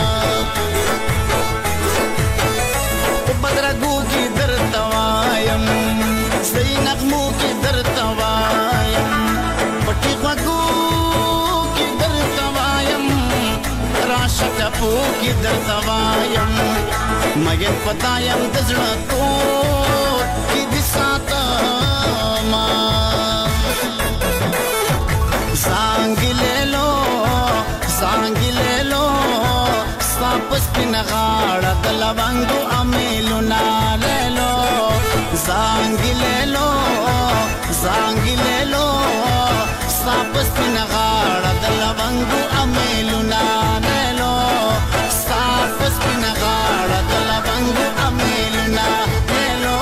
بدرګو کی درتوایم زین نغمو کی درتوایم پټي غو کی درتوایم راشت په کی درتوایم مګر پتایم دزړه تو کی دساتا ما زانګللو ساپس پنا غاړه د لوانګو امیلو ناللو زانګللو ساپس پنا غاړه د لوانګو امیلو ناللو ساپس پنا غاړه د لوانګو امیلو ناللو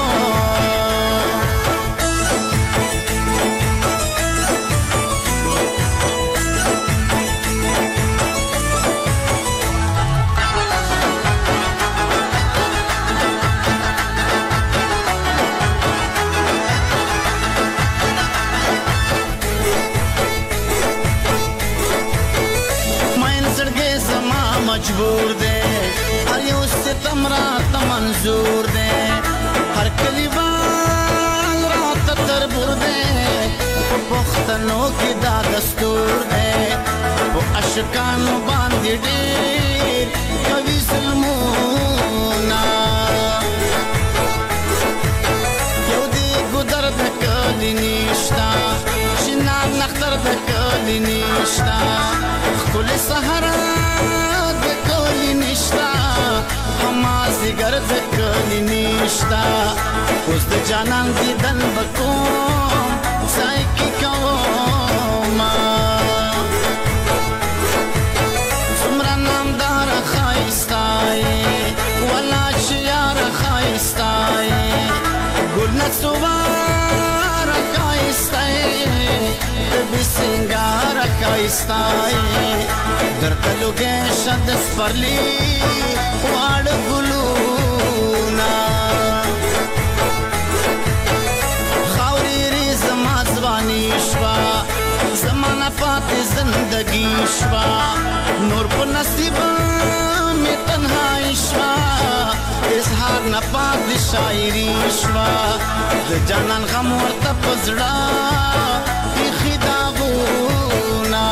مجبور دی هر یو ستم راته منظور دی هر کلیوال راته تربور دی په پښتنو کې دا دستور دی په اشکانو باندې ډېر کوي ظلمونه یو دی ګودر د کلي نشته شینار نختر د کلي نشته ښکلې صحرا د کلي نشته همازیګر د کلي نشته اوس د جانان دیدن به کوم ځای کې کومه څومره نامداره ښایسته یې والله چې یاره ښایسته یې ګل نڅواره ښایسته یې د بې سینګاره ښایسته یې درته لوګی شه د سپرلي واړه ګلونه خاورې رې زما ځواني شوه زما نه پاتې زندګي شوه نور په نصیب مې تنهایي شوه اظهار نه پاتې شاعري شوه د جانان غم ورته په زړه ایښي داغونه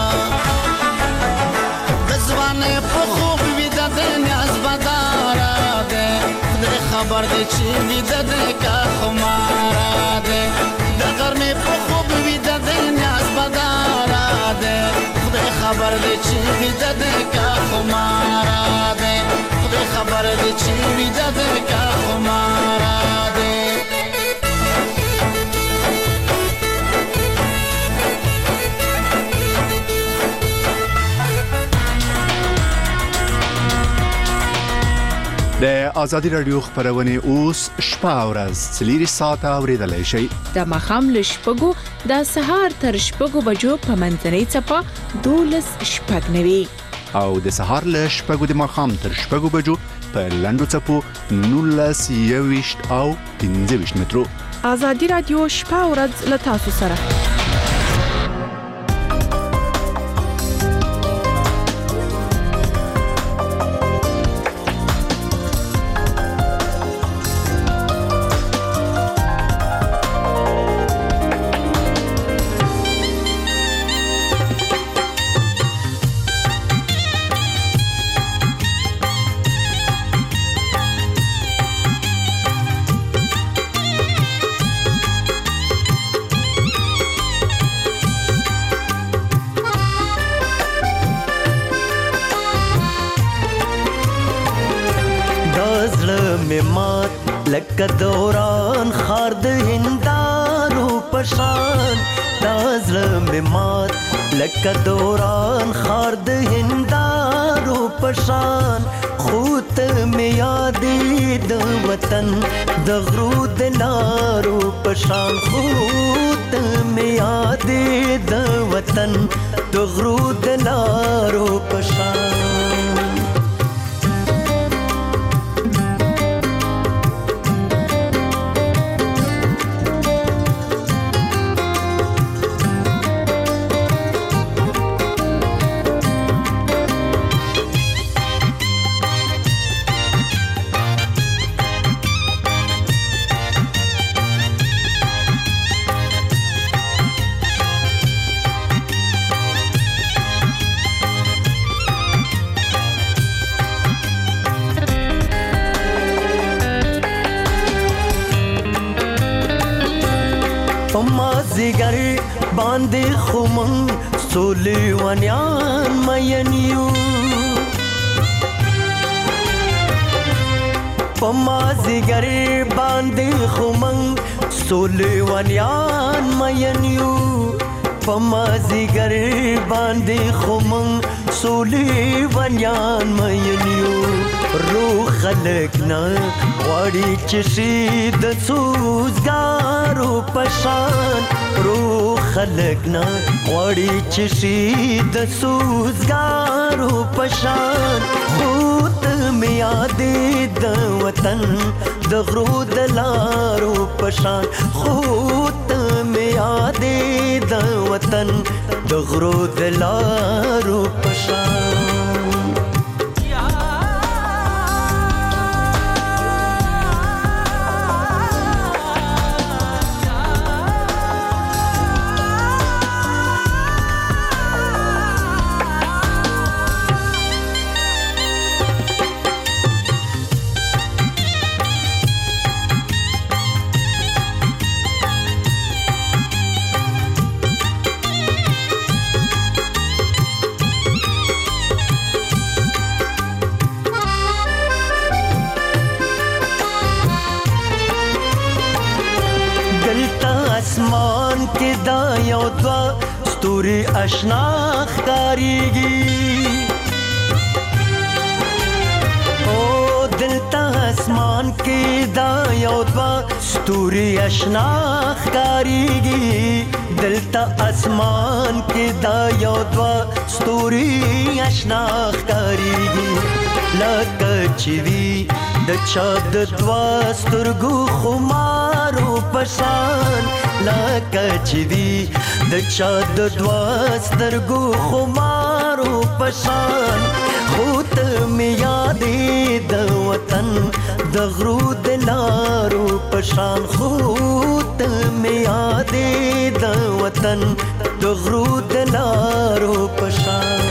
د ځوانۍ په خوب ویده دی نیاز بداره دی خدای خبر دی چې ویده دی که خماره دی د غرمې په خوب ویده دی نیاز بداره دی خدای خبر دی چې ویده دی که خماره دی خدای خبر دی چې ویده دی که خماره دی د ازادي رادیو خبرونه اوس شپه او ورځ 4 ساعته اوریدلای شئ د ماښام له 6 د سهار تر 6 بجو په منځنۍ څپه 12:09 او د سهار له 6 د ماښام تر 6 بجو په لنډو څپو 19:20 او 15 مترو ازادي رادیو شپه او ورځ له تاسو سره لکه دوران خار د هندارو پشان دا زړه مې مات لکه دوران خار د هندارو پشان خوت مې یادې د وطن د غرو د لارو پشان خوت مې یادې د وطن د غرو د لارو پشان زیگر باندې خومن سولې ونیان مینیو پما زیگر باندې خومن سولې ونیان مینیو پما زیگر باندې خومن سولې ونیان مینیو روح خلق نه غواړي چې شي د سوزګارو پشان روح خلق نه غواړي چې شي د سوزګارو پشان خود مې یادې د وطن د غرو د لارو پشان خود مې یادې د وطن د غرو د لارو پشان اسمان کې دا یو دوا ستوري آشنا ښکاریږي او دلته اسمان کې دا یو دوا ستوري آشنا ښکاریږي دلته اسمان کې دا یو دوا ستوري آشنا ښکاریږي لکه چې وي د چا د دوا سترګو خمارو پشان لکه چې وي د چا د دوا سترګو خمارو پشان خو ته مې یادې د وطن د غرو د لارو پشان خو ته مې یادې د وطن د غرو د لارو پشان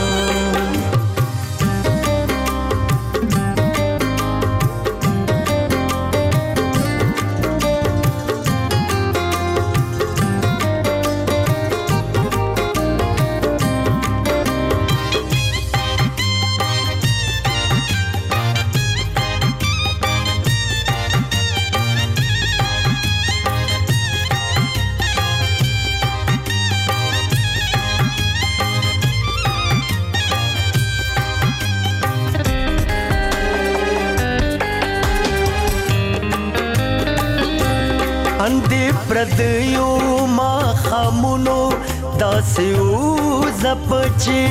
پردیو ما خامونو داسې وزپچې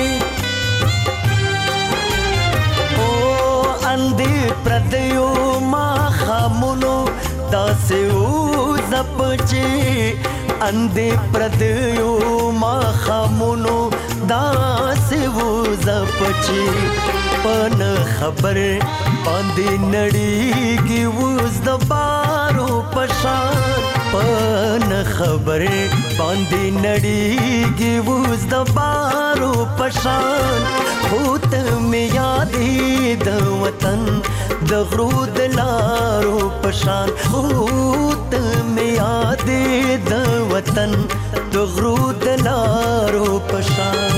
او اندې پردیو ما خامونو داسې وزپچې اندې پردیو ما خامونو داسې وزپچې پن خبر باندې نړیږي اوس د بارو پشان پن خبر باندې نړیږي اوس د بارو پشان خو ته مې یادې د وطن د غرو د لارو پشان خو ته مې یادې د وطن د غرو د لارو پشان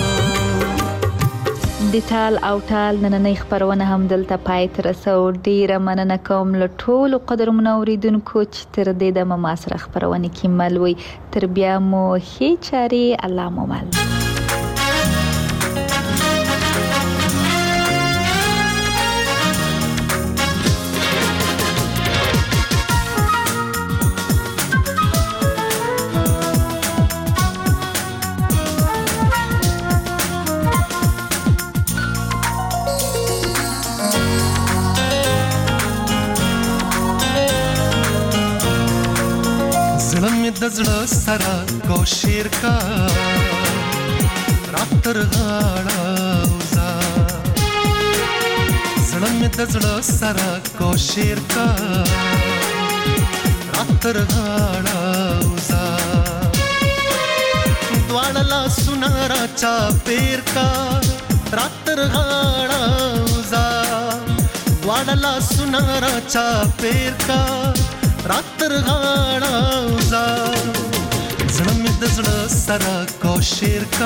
د ټال او ټال نننۍ خبرونه هم دلته پای ته رسو ډیره مننه کوم له ټولو قدرمنو اوریدونکو چې تر دې دمه ما سره خبرونه کې مل وي تر بیا مو ښې چارې الله مو مل د زړه سره کوشیر کا راتر غاړه وزا زړه مې د زړه سره کوشیر کا راتر غاړه وزا دواړه لاسونه را چا پیر کا راتر غاړه وزا دواړه لاسونه را چا پیر کا راتر غاړه وزا زړه مې د زړه سره کوشیر کا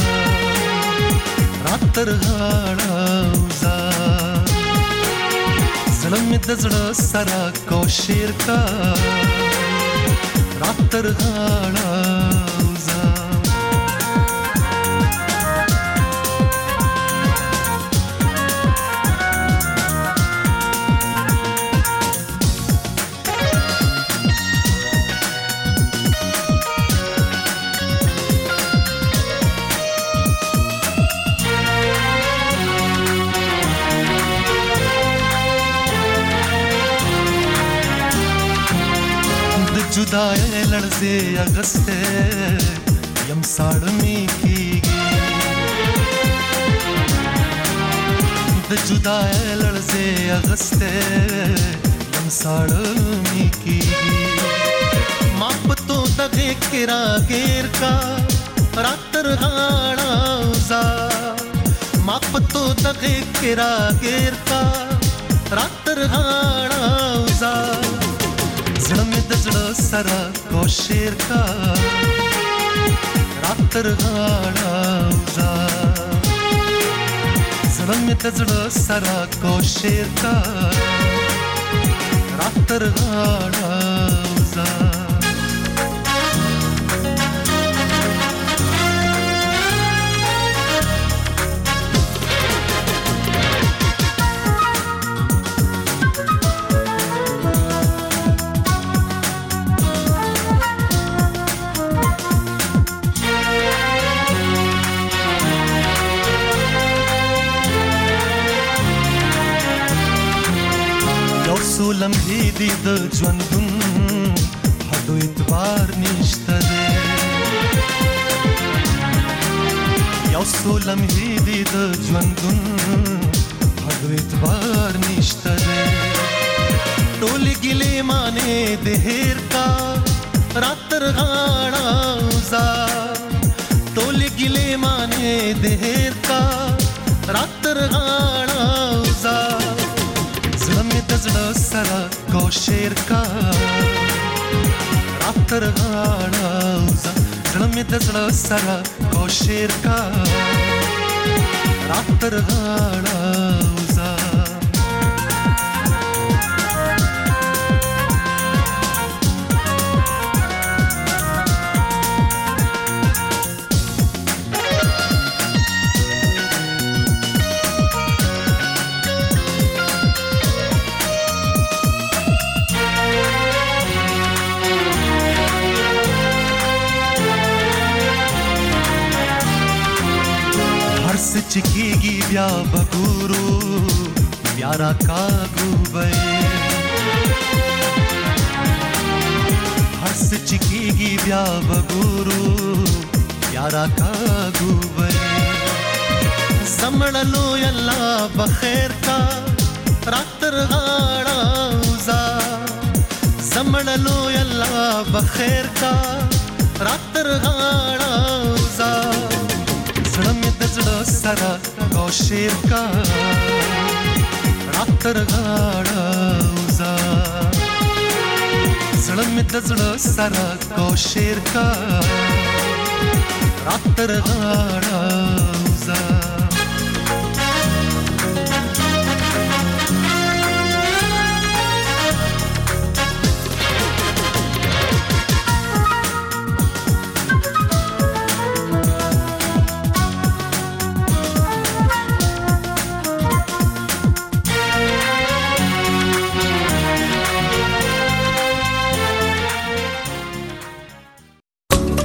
راتر غاړه وزا زړه مې د زړه سره کوشیر کا راتر غاړه وزا जुदाई लड़से अगस्ते यम साड़मी कीगी द जुदाई लड़से अगस्ते यम साड़मी कीगी माप तो दगे किरा गेर का रातर गाड़ा उजा माप तो दगे किरा गेर का रातर गाड़ा उजा زړه مې د زړه سره کوشیر کا راتر غاړه وزا زړه مې د زړه سره کوشیر کا راتر غاړه وزا څو لمحې دي د ژوندون حدو اعتبار نشته دی یو څو لمحې دي د ژوندون حدو اعتبار نشته دی ټولې ګیلې مانې د هېر کا راتر غاړه وزا ټولې ګیلې مانې د هېر کا راتر غاړه وزا زړه مې د زړه سره کوشیر کا راتر غاړه وزا زړه مې د زړه سره کوشیر کا راتر غاړه وزا چکیږي بیا بګورو بیا را کاږو به هر څه چکیږي بیا بګورو بیا را کاږو به زمړلو الله بخیر کا راتر غاړه وزا زمړلو الله بخیر کا راتر غاړه وزا زړه مې د زړه سره کوشیر کا راتر غاړه وزا زړه مې د زړه سره کوشیر کا راتر غاړه وزا